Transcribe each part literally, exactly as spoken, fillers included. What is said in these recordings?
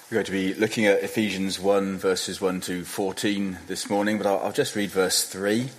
We're going to be looking at Ephesians one, verses one to fourteen this morning, but I'll, I'll just read verse three.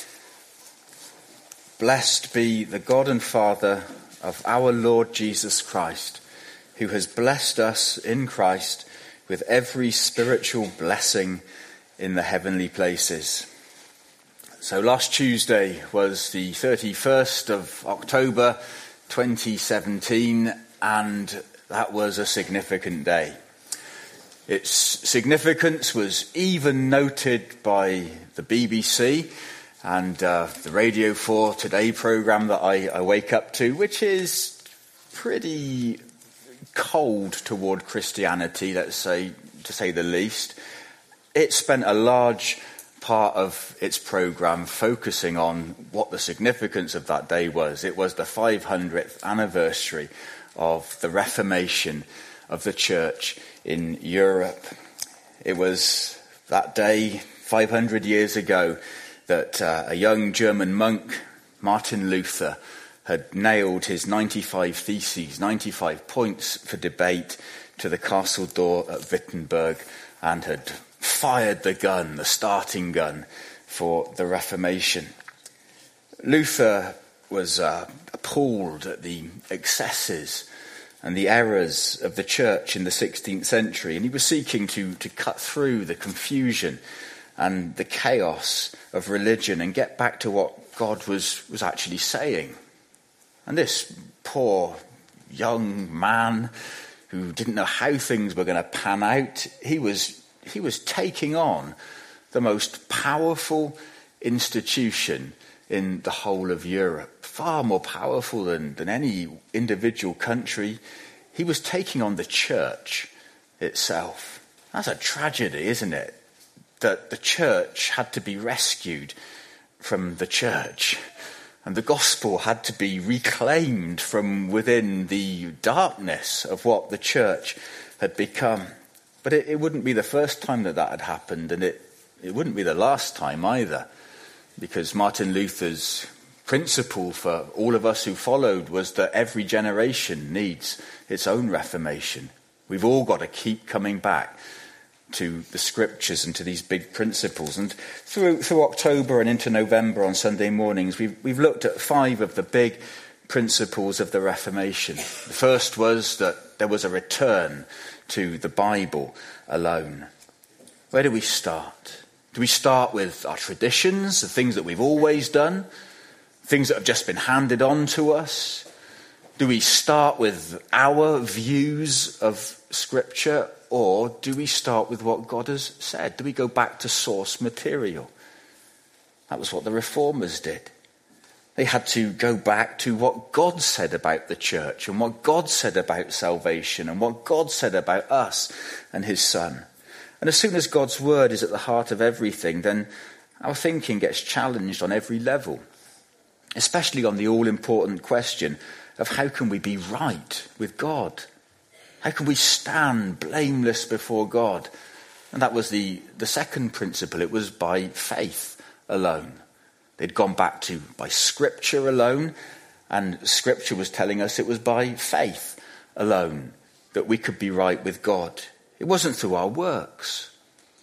Blessed be the God and Father of our Lord Jesus Christ, who has blessed us in Christ with every spiritual blessing in the heavenly places. So last Tuesday was the thirty-first of October twenty seventeen, and that was a significant day. Its significance was even noted by the B B C and uh, the Radio four Today programme that I, I wake up to, which is pretty cold toward Christianity, let's say, to say the least. It spent a large part of its programme focusing on what the significance of that day was. It was the five hundredth anniversary of the Reformation of the Church in Europe. It was that day, five hundred years ago, that uh, a young German monk, Martin Luther, had nailed his ninety-five theses, ninety-five points for debate, to the castle door at Wittenberg, and had fired the gun, the starting gun, for the Reformation. Luther was uh, appalled at the excesses and the errors of the church in the sixteenth century, and he was seeking to, to cut through the confusion and the chaos of religion and get back to what God was, was actually saying. And this poor young man who didn't know how things were going to pan out, he was he was taking on the most powerful institution in the whole of Europe, far more powerful than, than any individual country. He was taking on the church itself. That's a tragedy, isn't it? That the church had to be rescued from the church, and the gospel had to be reclaimed from within the darkness of what the church had become. But it, it wouldn't be the first time that that had happened, and it, it wouldn't be the last time either. Because Martin Luther's principle for all of us who followed was that every generation needs its own reformation. We've all got to keep coming back to the scriptures and to these big principles. And through through October and into November on Sunday mornings, we've, we've looked at five of the big principles of the Reformation. The first was that there was a return to the Bible alone. Where do we start? Do we start with our traditions, the things that we've always done, things that have just been handed on to us? Do we start with our views of Scripture, or do we start with what God has said? Do we go back to source material? That was what the Reformers did. They had to go back to what God said about the church and what God said about salvation and what God said about us and his Son. And as soon as God's word is at the heart of everything, then our thinking gets challenged on every level, especially on the all-important question of how can we be right with God? How can we stand blameless before God? And that was the, the second principle. It was by faith alone. They'd gone back to by Scripture alone, and Scripture was telling us it was by faith alone that we could be right with God. It wasn't through our works,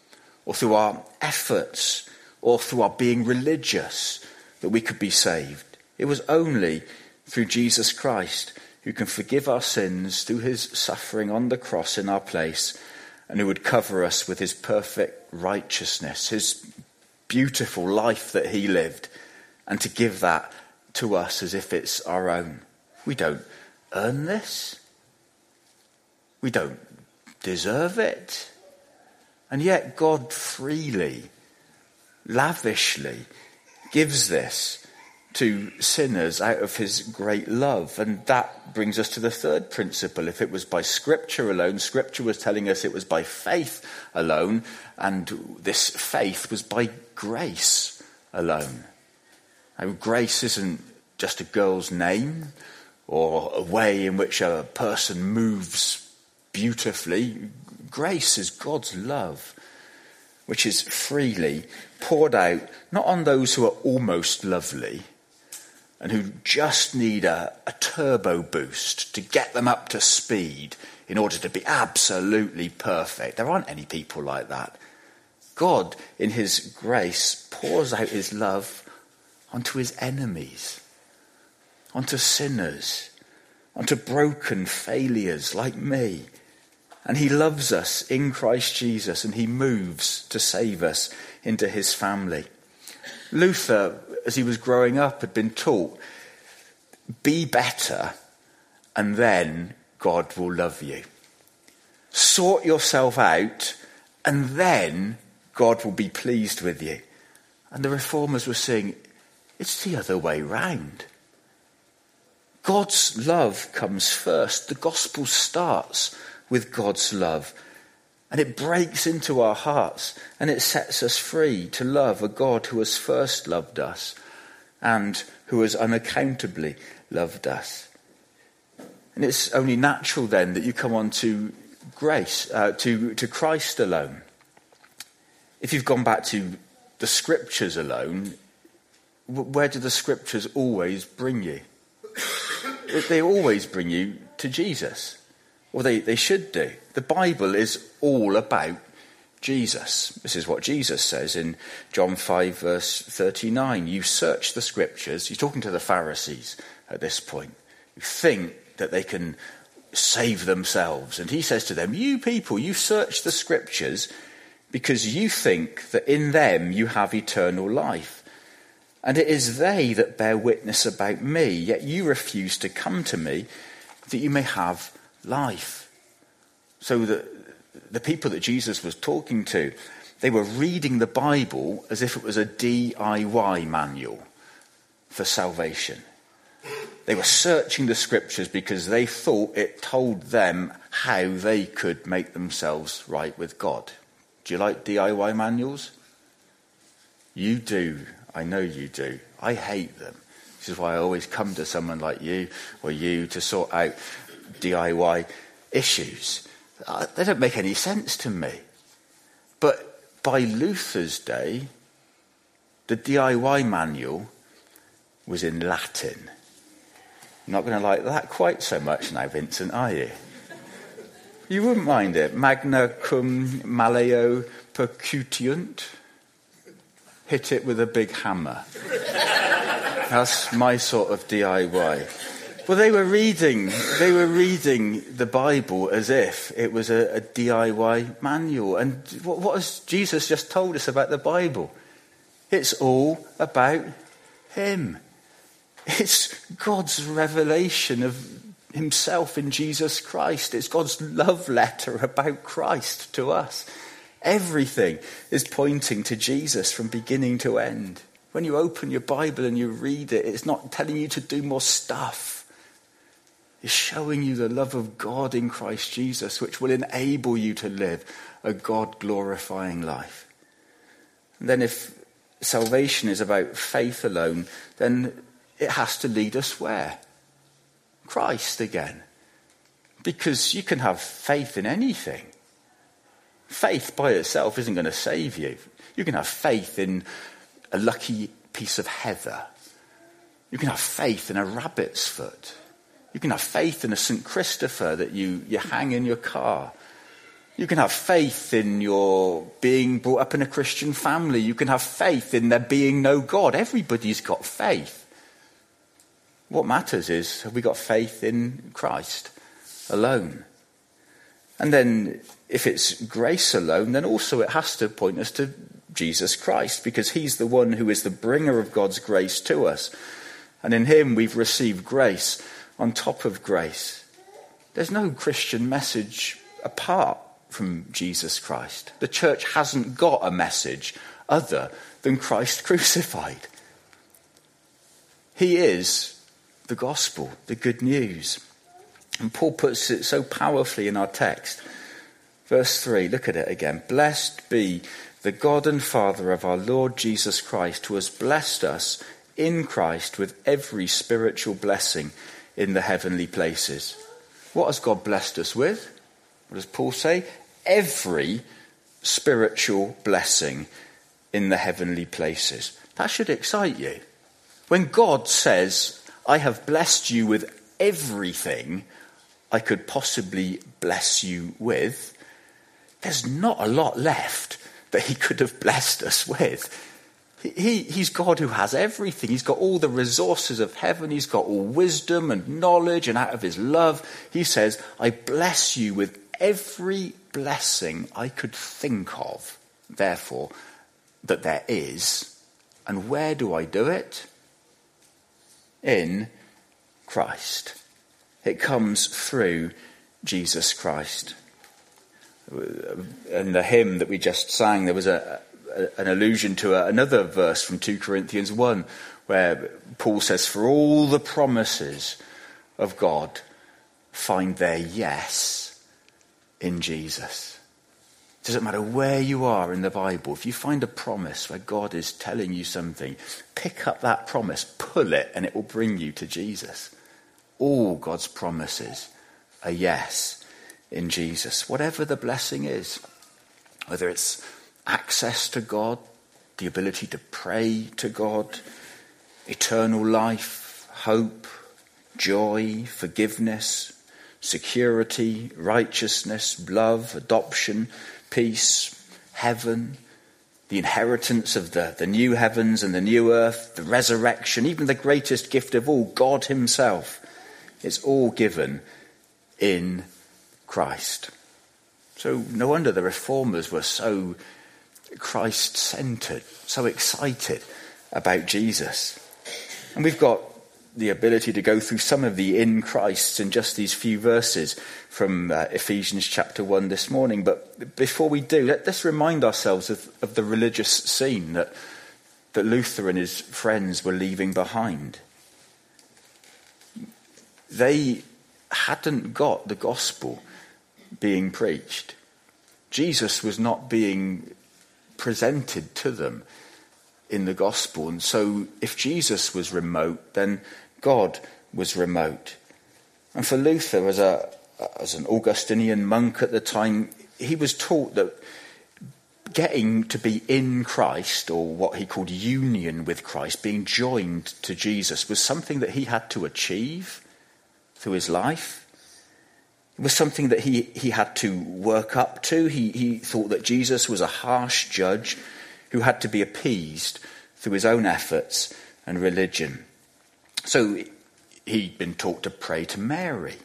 or through our efforts, or through our being religious that we could be saved. It was only through Jesus Christ, who can forgive our sins through his suffering on the cross in our place, and who would cover us with his perfect righteousness, his beautiful life that he lived, and to give that to us as if it's our own. We don't earn this. We don't deserve it. And yet God freely, lavishly gives this to sinners out of his great love. And that brings us to the third principle. If it was by Scripture alone, Scripture was telling us it was by faith alone, and this faith was by grace alone. Now, grace isn't just a girl's name or a way in which a person moves beautifully. Grace is God's love, which is freely poured out, not on those who are almost lovely and who just need a, a turbo boost to get them up to speed in order to be absolutely perfect. There aren't any people like that. God, in his grace, pours out his love onto his enemies, onto sinners, onto broken failures like me. And he loves us in Christ Jesus, and he moves to save us into his family. Luther, as he was growing up, had been taught, be better, and then God will love you. Sort yourself out, and then God will be pleased with you. And the reformers were saying, it's the other way round. God's love comes first. The gospel starts with God's love. And it breaks into our hearts, and it sets us free to love a God who has first loved us and who has unaccountably loved us. And it's only natural then that you come on to grace, uh, to, to Christ alone. If you've gone back to the scriptures alone, where do the scriptures always bring you? They always bring you to Jesus. Or they, they should do. The Bible is all about Jesus. This is what Jesus says in John five verse thirty-nine. You search the scriptures. He's talking to the Pharisees at this point. You think that they can save themselves. And he says to them, you people, you search the scriptures because you think that in them you have eternal life. And it is they that bear witness about me, yet you refuse to come to me that you may have life. So the, the people that Jesus was talking to, they were reading the Bible as if it was a D I Y manual for salvation. They were searching the scriptures because they thought it told them how they could make themselves right with God. Do you like D I Y manuals? You do. I know you do. I hate them. This is why I always come to someone like you or you to sort out D I Y issues. Uh, they don't make any sense to me. But by Luther's day, the D I Y manual was in Latin. You're not going to like that quite so much now, Vincent, are you? You wouldn't mind it. Magna cum maleo percutiunt. Hit it with a big hammer. That's my sort of D I Y. Well, they were reading, they were reading the Bible as if it was a, a D I Y manual. And what, what has Jesus just told us about the Bible? It's all about him. It's God's revelation of himself in Jesus Christ. It's God's love letter about Christ to us. Everything is pointing to Jesus from beginning to end. When you open your Bible and you read it, it's not telling you to do more stuff. It's showing you the love of God in Christ Jesus, which will enable you to live a God-glorifying life. And then if salvation is about faith alone, then it has to lead us where? Christ again. Because you can have faith in anything. Faith by itself isn't going to save you. You can have faith in a lucky piece of heather. You can have faith in a rabbit's foot. You can have faith in a Saint Christopher that you, you hang in your car. You can have faith in your being brought up in a Christian family. You can have faith in there being no God. Everybody's got faith. What matters is, have we got faith in Christ alone? And then if it's grace alone, then also it has to point us to Jesus Christ, because he's the one who is the bringer of God's grace to us. And in him we've received grace on top of grace. There's no Christian message apart from Jesus Christ. The church hasn't got a message other than Christ crucified. He is the gospel, the good news. And Paul puts it so powerfully in our text. Verse three, look at it again. Blessed be the God and Father of our Lord Jesus Christ, who has blessed us in Christ with every spiritual blessing in the heavenly places. What has God blessed us with? What does Paul say? Every spiritual blessing in the heavenly places. That should excite you. When God says, I have blessed you with everything, I could possibly bless you with, there's not a lot left that he could have blessed us with. He, he's God who has everything. He's got all the resources of heaven. He's got all wisdom and knowledge, and out of his love, he says, I bless you with every blessing I could think of, therefore, that there is. And where do I do it? In Christ. It comes through Jesus Christ. In the hymn that we just sang, there was a, a, an allusion to a, another verse from two Corinthians one, where Paul says, for all the promises of God find their yes in Jesus. It doesn't matter where you are in the Bible. If you find a promise where God is telling you something, pick up that promise, pull it, and it will bring you to Jesus. All God's promises are yes in Jesus. Whatever the blessing is, whether it's access to God, the ability to pray to God, eternal life, hope, joy, forgiveness, security, righteousness, love, adoption, peace, heaven, the inheritance of the, the new heavens and the new earth, the resurrection, even the greatest gift of all, God himself. It's all given in Christ. So no wonder the reformers were so Christ-centered, so excited about Jesus. And we've got the ability to go through some of the in Christs in just these few verses from uh, Ephesians chapter one this morning. But before we do, let, let's remind ourselves of, of the religious scene that, that Luther and his friends were leaving behind. They hadn't got the gospel being preached. Jesus was not being presented to them in the gospel. And so if Jesus was remote, then God was remote. And for Luther, as a as an Augustinian monk at the time, he was taught that getting to be in Christ, or what he called union with Christ, being joined to Jesus, was something that he had to achieve through his life. It was something that he, he had to work up to. He, he thought that Jesus was a harsh judge who had to be appeased through his own efforts and religion. So he'd been taught to pray to Mary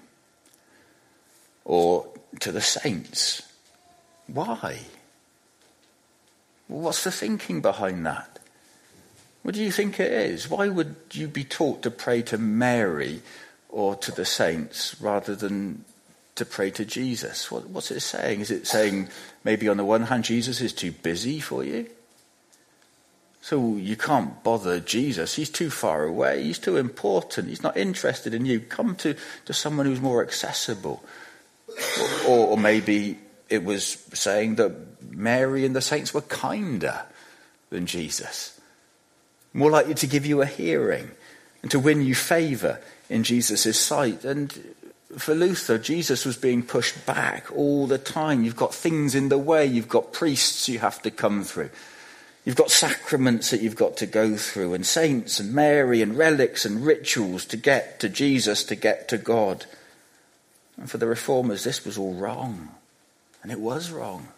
or to the saints. Why? What's the thinking behind that? What do you think it is? Why would you be taught to pray to Mary or to the saints rather than to pray to Jesus? What, what's it saying? Is it saying maybe on the one hand Jesus is too busy for you? So you can't bother Jesus. He's too far away. He's too important. He's not interested in you. Come to, to someone who's more accessible. Or, or, or maybe it was saying that Mary and the saints were kinder than Jesus. More likely to give you a hearing and to win you favour in Jesus' sight. And for Luther, Jesus was being pushed back all the time. You've got things in the way. You've got priests you have to come through. You've got sacraments that you've got to go through, and saints and Mary and relics and rituals to get to Jesus, to get to God. And for the reformers, this was all wrong. And it was wrong.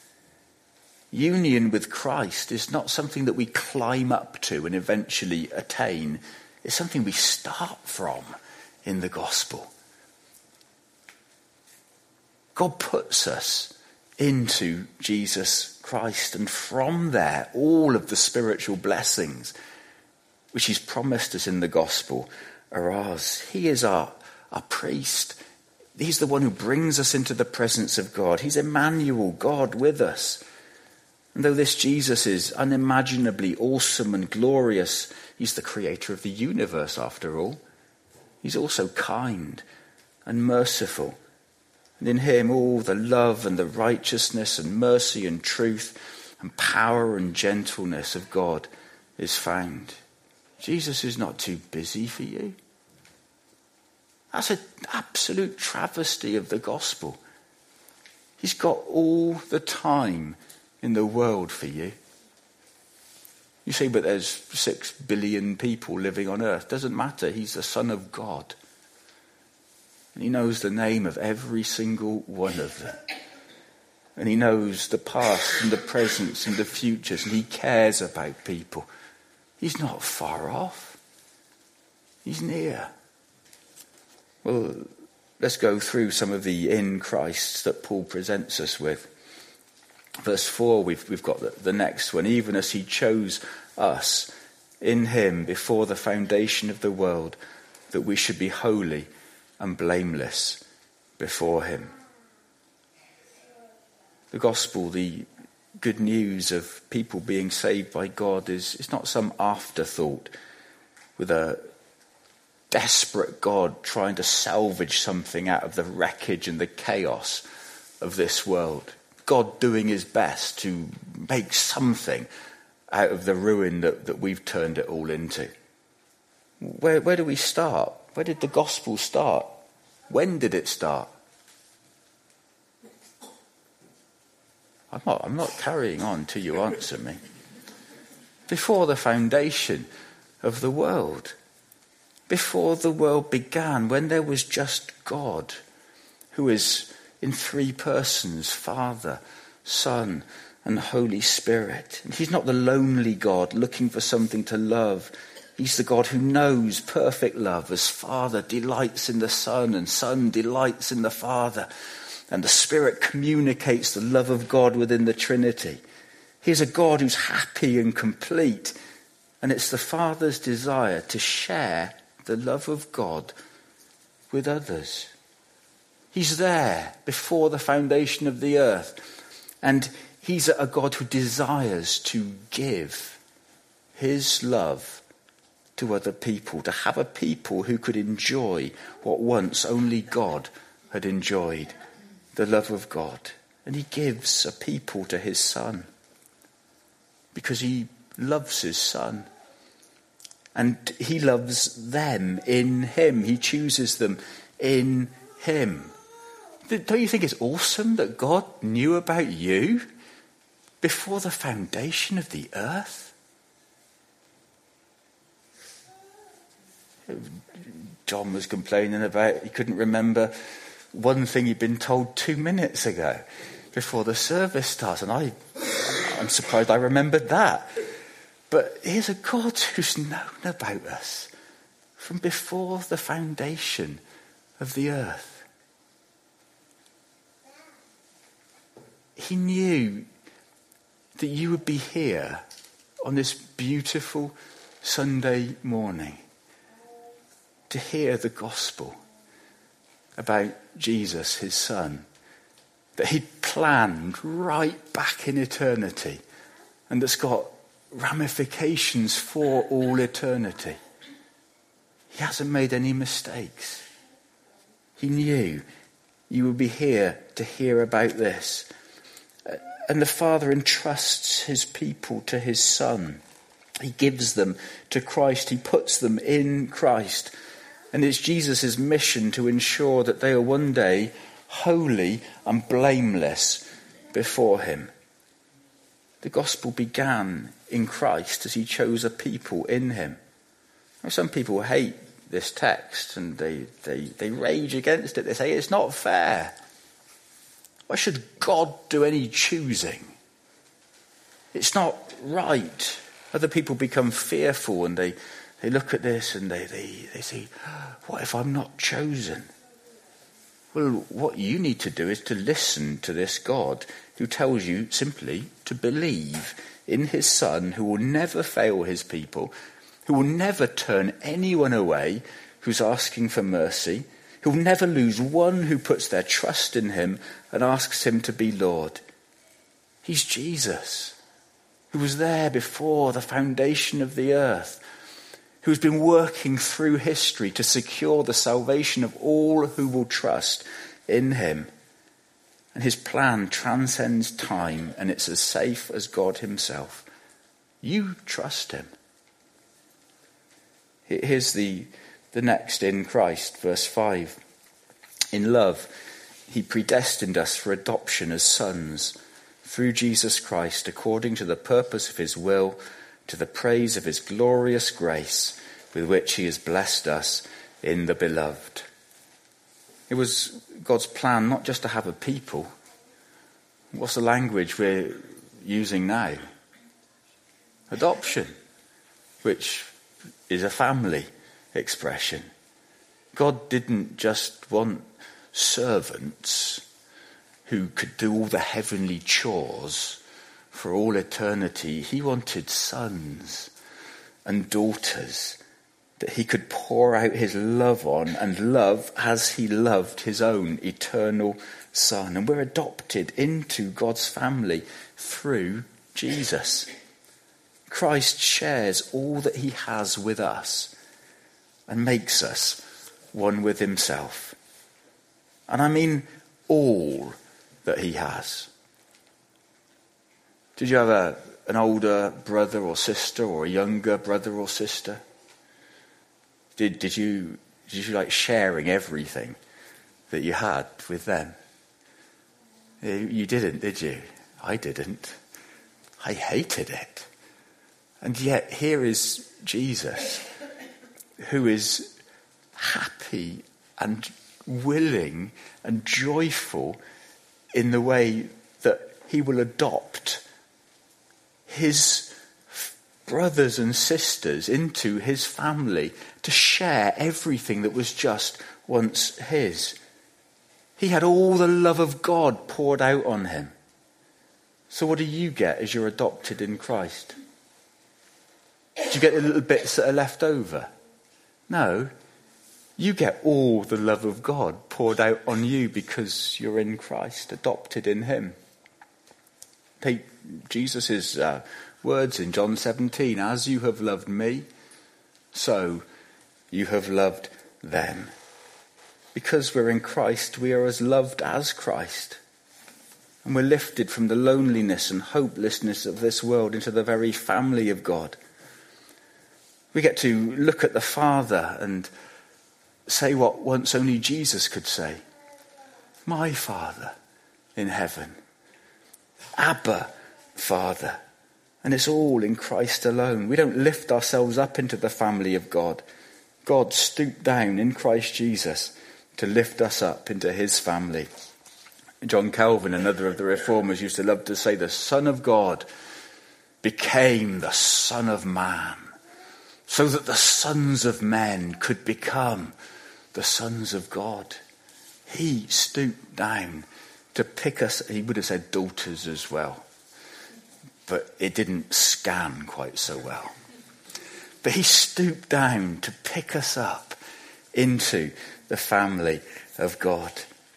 Union with Christ is not something that we climb up to and eventually attain. It's something we start from in the gospel. God puts us into Jesus Christ, and from there all of the spiritual blessings which he's promised us in the gospel are ours. He is our, our priest. He's the one who brings us into the presence of God. He's Emmanuel, God with us. And though this Jesus is unimaginably awesome and glorious, he's the creator of the universe after all. He's also kind and merciful. And in him all the love and the righteousness and mercy and truth and power and gentleness of God is found. Jesus is not too busy for you. That's an absolute travesty of the gospel. He's got all the time in the world for you. You say, but there's six billion people living on earth. Doesn't matter. He's the Son of God. And he knows the name of every single one of them. And he knows the past and the present and the futures, and he cares about people. He's not far off. He's near. Well, let's go through some of the in Christ that Paul presents us with. Verse four, we've, we've got the, the next one. Even as he chose us in him before the foundation of the world, that we should be holy and blameless before him. The gospel, the good news of people being saved by God, is it's not some afterthought with a desperate God trying to salvage something out of the wreckage and the chaos of this world. God doing his best to make something out of the ruin that, that we've turned it all into. Where, where do we start? Where did the gospel start? When did it start? I'm not, I'm not carrying on till you answer me. Before the foundation of the world. Before the world began, when there was just God, who is in three persons, Father, Son, and Holy Spirit. And he's not the lonely God looking for something to love. He's the God who knows perfect love, as Father delights in the Son and Son delights in the Father. And the Spirit communicates the love of God within the Trinity. He's a God who's happy and complete. And it's the Father's desire to share the love of God with others. He's there before the foundation of the earth. And he's a God who desires to give his love to other people, to have a people who could enjoy what once only God had enjoyed, the love of God. And he gives a people to his Son because he loves his Son. And he loves them in him. He chooses them in him. Don't you think it's awesome that God knew about you before the foundation of the earth? John was complaining about he couldn't remember one thing he'd been told two minutes ago before the service starts. And I, I'm surprised I remembered that. But here's a God who's known about us from before the foundation of the earth. He knew that you would be here on this beautiful Sunday morning to hear the gospel about Jesus, his Son, that he'd planned right back in eternity and that's got ramifications for all eternity. He hasn't made any mistakes. He knew you would be here to hear about this. And the Father entrusts his people to his Son. He gives them to Christ. He puts them in Christ. And it's Jesus' mission to ensure that they are one day holy and blameless before him. The gospel began in Christ as he chose a people in him. Now, some people hate this text and they, they, they rage against it. They say it's not fair. Why should God do any choosing? It's not right. Other people become fearful and they, they look at this and they, they, they say, what if I'm not chosen? Well, what you need to do is to listen to this God who tells you simply to believe in his Son, who will never fail his people, who will never turn anyone away who's asking for mercy, who will never lose one who puts their trust in him and asks him to be Lord. He's Jesus, who was there before the foundation of the earth, who's been working through history to secure the salvation of all who will trust in him. And his plan transcends time, and it's as safe as God himself. You trust him. Here's the, the next in Christ, verse five. In love, he predestined us for adoption as sons through Jesus Christ, according to the purpose of his will, to the praise of his glorious grace, with which he has blessed us in the beloved. It was God's plan not just to have a people. What's the language we're using now? Adoption, which is a family expression. God didn't just want servants who could do all the heavenly chores for all eternity. He wanted sons and daughters that he could pour out his love on and love as he loved his own eternal Son. And we're adopted into God's family through Jesus. Christ shares all that he has with us and makes us one with himself. And I mean all that he has. Did you have a, an older brother or sister or a younger brother or sister? Did, did you did you like sharing everything that you had with them? You didn't, did you? I didn't. I hated it. And yet here is Jesus, who is happy and willing and joyful in the way that he will adopt his brothers and sisters into his family to share everything that was just once his. He had all the love of God poured out on him. So what do you get as you're adopted in Christ? Do you get the little bits that are left over? No. You get all the love of God poured out on you because you're in Christ, adopted in him. Take Jesus' uh, words in John seventeen. As you have loved me, so you have loved them. Because we're in Christ, we are as loved as Christ. And we're lifted from the loneliness and hopelessness of this world into the very family of God. We get to look at the Father and say what once only Jesus could say. My Father in heaven. Abba, Father. And it's all in Christ alone. We don't lift ourselves up into the family of God. God stooped down in Christ Jesus to lift us up into his family. John Calvin, another of the reformers, used to love to say the Son of God became the Son of Man, so that the sons of men could become the sons of God. He stooped down to pick us. He would have said daughters as well, but it didn't scan quite so well. But he stooped down to pick us up into the family of God.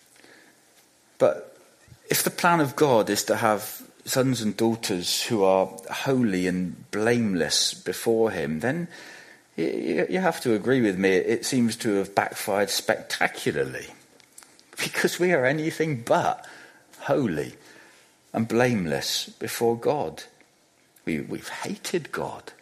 But if the plan of God is to have sons and daughters who are holy and blameless before him, then you have to agree with me, it seems to have backfired spectacularly. Because we are anything but holy and blameless before God. We, we've hated God.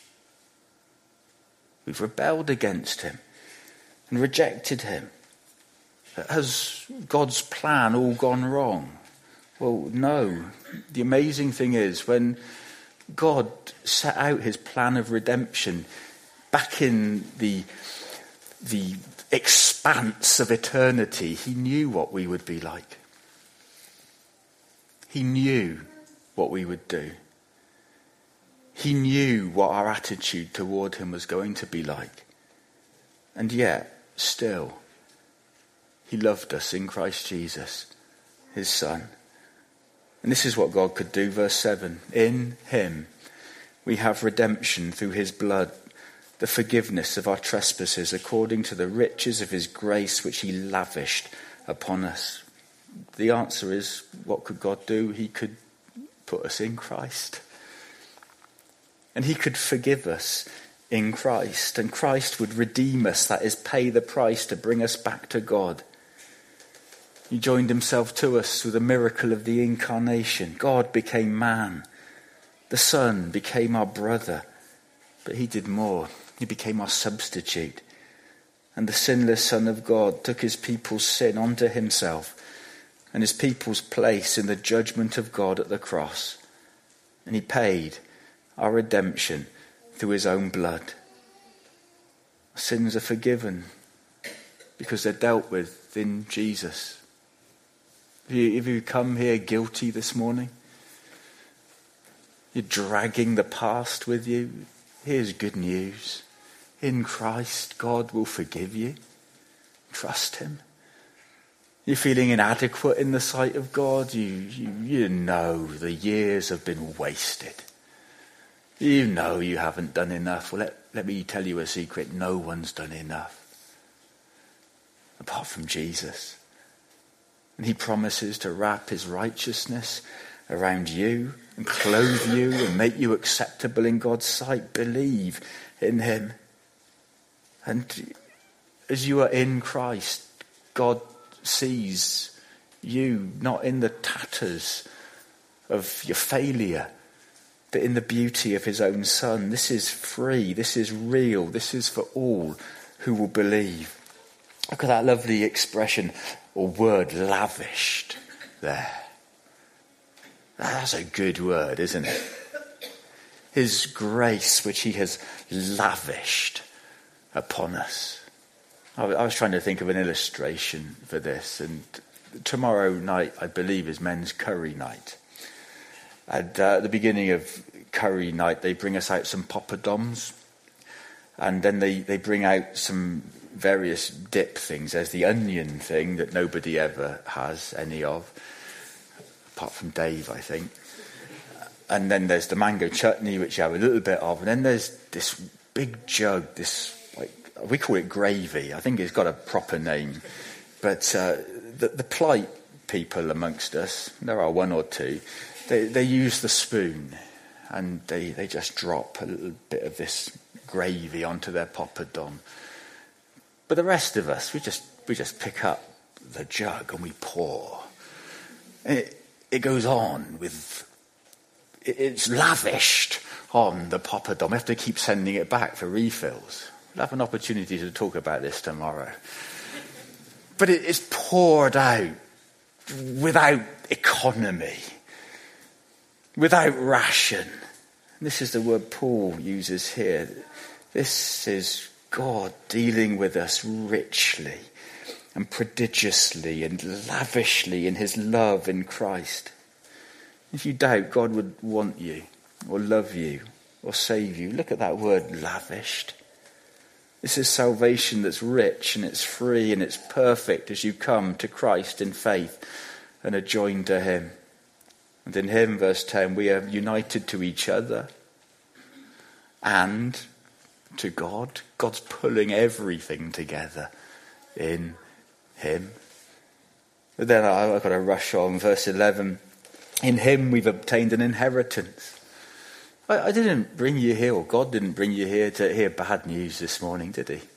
We've rebelled against him and rejected him. Has God's plan all gone wrong? Well, no. The amazing thing is, when God set out his plan of redemption back in the, the expanse of eternity, he knew what we would be like. He knew what we would do. He knew what our attitude toward him was going to be like. And yet, still, he loved us in Christ Jesus, his Son. And this is what God could do, verse seven. In him we have redemption through his blood, the forgiveness of our trespasses, according to the riches of his grace which he lavished upon us. The answer is, what could God do? He could put us in Christ. And he could forgive us in Christ. And Christ would redeem us, that is, pay the price to bring us back to God. He joined himself to us through the miracle of the incarnation. God became man. The Son became our brother. But he did more. He became our substitute. And the sinless Son of God took his people's sin onto himself and his people's place in the judgment of God at the cross. And he paid our redemption through his own blood. Sins are forgiven because they're dealt with clothed in Jesus. Have you, have you come here guilty this morning? You're dragging the past with you. Here's good news. In Christ, God will forgive you. Trust him. You're feeling inadequate in the sight of God. You, you, you know the years have been wasted. You know you haven't done enough. Well, let, let me tell you a secret. No one's done enough. Apart from Jesus. And he promises to wrap his righteousness around you and clothe you and make you acceptable in God's sight. Believe in him. And as you are in Christ, God sees you not in the tatters of your failure, but in the beauty of his own Son. This is free. This is real. This is for all who will believe. Look at that lovely expression or word, lavished, there. That's a good word, isn't it? His grace, which he has lavished upon us. I was trying to think of an illustration for this, and tomorrow night, I believe, is men's curry night. And uh, at the beginning of curry night, they bring us out some poppadoms, and then they, they bring out some various dip things. There's the onion thing that nobody ever has any of, apart from Dave, I think. And then there's the mango chutney, which you have a little bit of, and then there's this big jug, this, like, we call it gravy. I think it's got a proper name. But uh, the, the polite people amongst us, there are one or two, they, they use the spoon and they, they just drop a little bit of this gravy onto their poppadom. But the rest of us, we just we just pick up the jug and we pour. And it, it goes on with, it, it's lavished on the poppadom. We have to keep sending it back for refills. We'll have an opportunity to talk about this tomorrow. But it is poured out without economy, without ration. And this is the word Paul uses here. This is God dealing with us richly and prodigiously and lavishly in his love in Christ. If you doubt God would want you or love you or save you, look at that word, lavished. This is salvation that's rich and it's free and it's perfect as you come to Christ in faith and are joined to him. And in him, verse ten, we are united to each other and to God. God's pulling everything together in him. But then I've got to rush on. Verse eleven, in him we've obtained an inheritance. I, I didn't bring you here, or God didn't bring you here to hear bad news this morning, did he?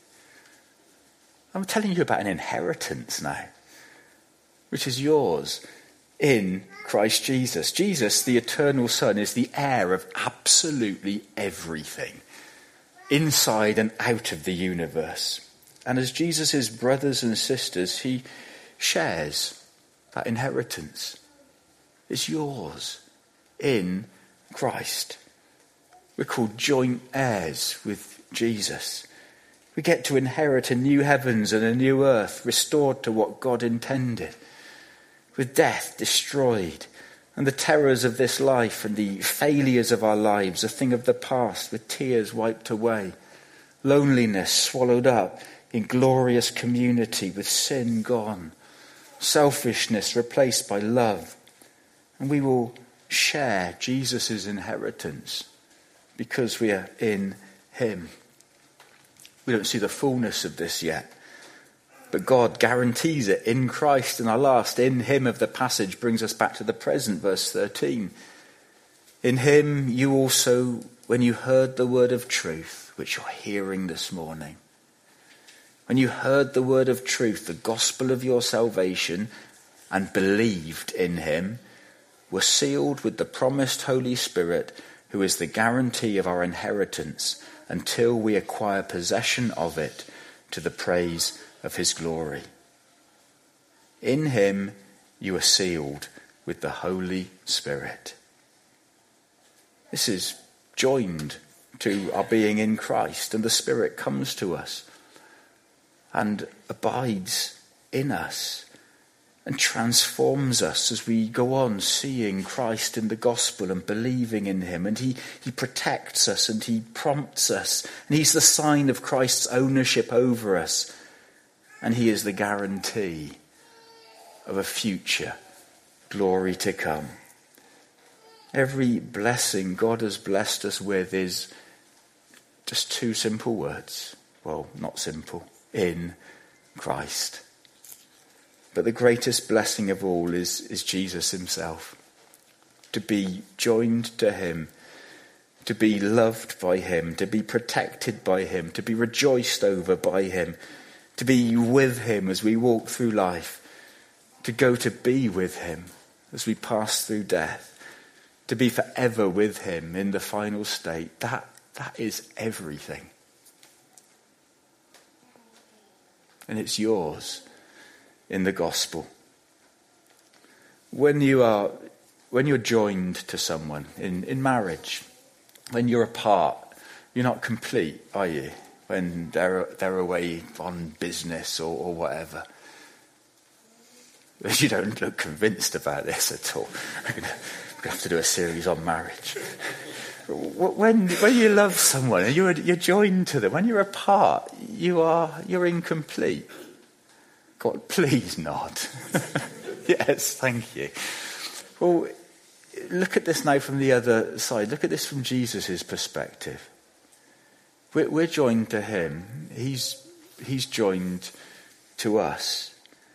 I'm telling you about an inheritance now, which is yours in Christ Jesus. Jesus, the eternal Son, is the heir of absolutely everything, inside and out of the universe. And as Jesus' brothers and sisters, he shares that inheritance. It's yours in Christ. We're called joint heirs with Jesus. We get to inherit a new heavens and a new earth, restored to what God intended, with death destroyed, and the terrors of this life and the failures of our lives a thing of the past, with tears wiped away, loneliness swallowed up in glorious community, with sin gone, selfishness replaced by love. And we will share Jesus' inheritance because we are in him. We don't see the fullness of this yet, but God guarantees it in Christ. And our last in him of the passage brings us back to the present, verse thirteen. In him you also, when you heard the word of truth, which you're hearing this morning, when you heard the word of truth, the gospel of your salvation, and believed in him, were sealed with the promised Holy Spirit, who is the guarantee of our inheritance until we acquire possession of it to the praise of his glory. In him you are sealed with the Holy Spirit. This is joined to our being in Christ, and the Spirit comes to us and abides in us and transforms us as we go on seeing Christ in the gospel and believing in him. And he, he protects us and he prompts us. And he's the sign of Christ's ownership over us. And he is the guarantee of a future glory to come. Every blessing God has blessed us with is just two simple words. Well, not simple. In Christ. But the greatest blessing of all is, is Jesus himself. To be joined to him, to be loved by him, to be protected by him, to be rejoiced over by him, to be with him as we walk through life, to go to be with him as we pass through death, to be forever with him in the final state. That, that is everything. And it's yours in the gospel. When you are, when you're joined to someone in, in marriage, when you're apart, you're not complete, are you? When they're they're away on business or, or whatever. You don't look convinced about this at all. We're going to have to do a series on marriage. When when you love someone and you're you're joined to them, when you're apart, you are you're incomplete. God, please nod. Yes, thank you. Well, look at this now from the other side. Look at this from Jesus' perspective. We're, we're joined to him. He's he's joined to us.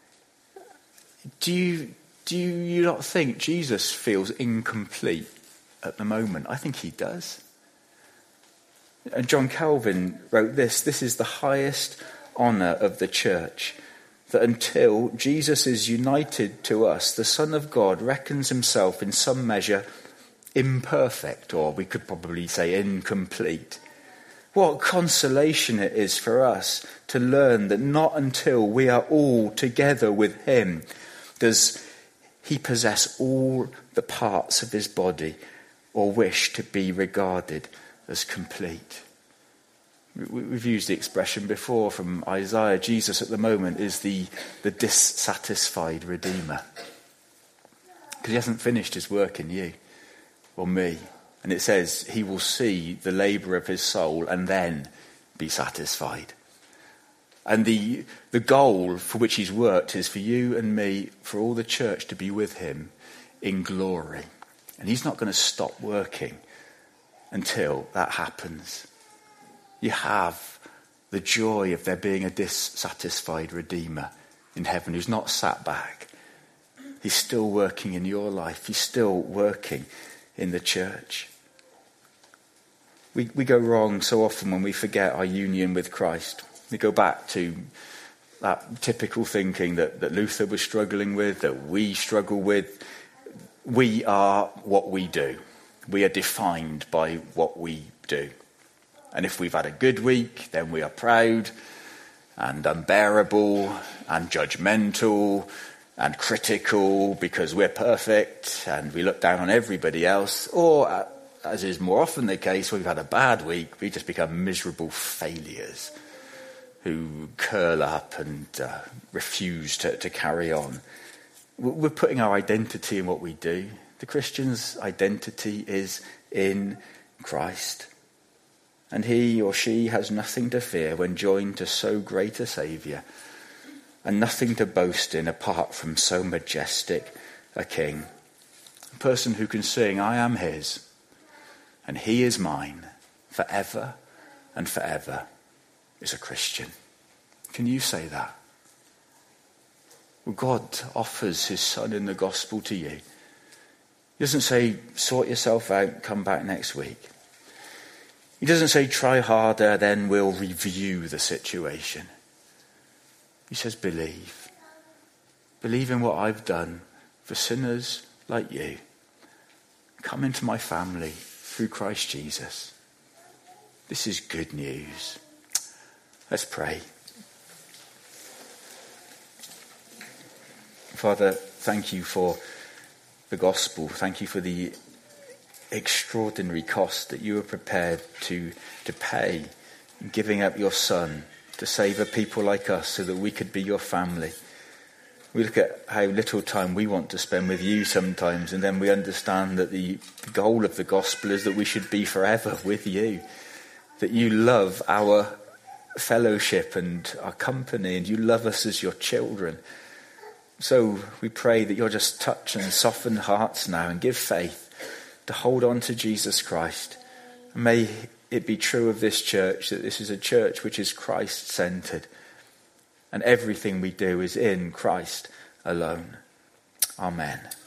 Do you do you not think Jesus feels incomplete at the moment? I think he does. And John Calvin wrote this: "This is the highest honour of the church, that until Jesus is united to us, the Son of God reckons himself in some measure imperfect," or we could probably say incomplete. What consolation it is for us to learn that not until we are all together with him does he possess all the parts of his body or wish to be regarded as complete. We've used the expression before from Isaiah. Jesus at the moment is the, the dissatisfied Redeemer. Because he hasn't finished his work in you or me. And it says he will see the labour of his soul and then be satisfied. And the, the goal for which he's worked is for you and me, for all the church to be with him in glory. And he's not going to stop working until that happens. You have the joy of there being a dissatisfied Redeemer in heaven who's not sat back. He's still working in your life. He's still working in the church. We we go wrong so often when we forget our union with Christ. We go back to that typical thinking that, that Luther was struggling with, that we struggle with. We are what we do. We are defined by what we do. And if we've had a good week, then we are proud and unbearable and judgmental and critical because we're perfect and we look down on everybody else. Or, as is more often the case, when we've had a bad week, we just become miserable failures who curl up and uh, refuse to, to carry on. We're putting our identity in what we do. The Christian's identity is in Christ. And he or she has nothing to fear when joined to so great a Saviour, and nothing to boast in apart from so majestic a King. A person who can sing, "I am his, and he is mine, forever and forever," is a Christian. Can you say that? Well, God offers his Son in the gospel to you. He doesn't say, sort yourself out, come back next week. He doesn't say, try harder, then we'll review the situation. He says, believe. Believe in what I've done for sinners like you. Come into my family through Christ Jesus. This is good news. Let's pray. Father, thank you for the gospel. Thank you for the extraordinary cost that you were prepared to, to pay, giving up your Son to save a people like us so that we could be your family. We look at how little time we want to spend with you sometimes, and then we understand that the goal of the gospel is that we should be forever with you, that you love our fellowship and our company, and you love us as your children. So we pray that you'll just touch and soften hearts now and give faith to hold on to Jesus Christ. May it be true of this church that this is a church which is Christ-centered, and everything we do is in Christ alone. Amen.